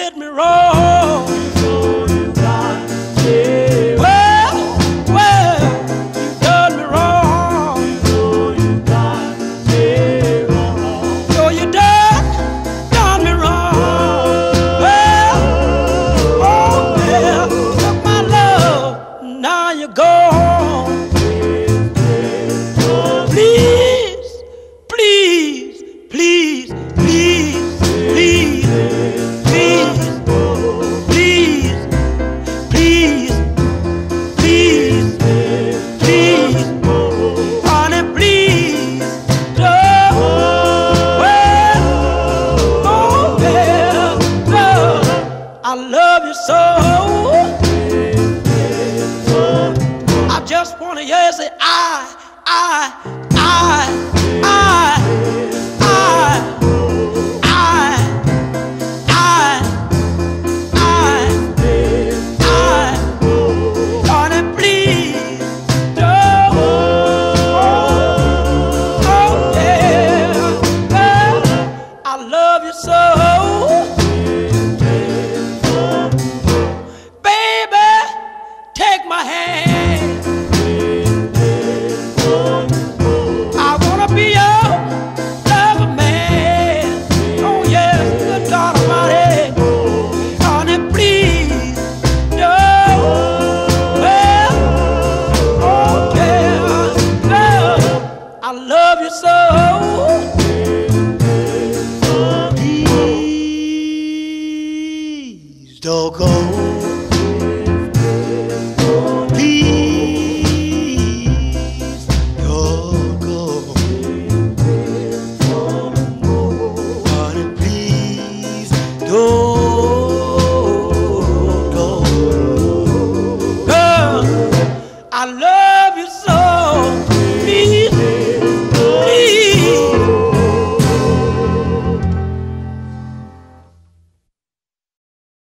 did me wrong. You got me. Well, you done me wrong. You got me wrong. So you done me wrong. Well, oh well, took my love, now you're gone. Please, please, please, please, please, please, please, please, please, please, honey, please, don't. Well, oh well, love, I love you so.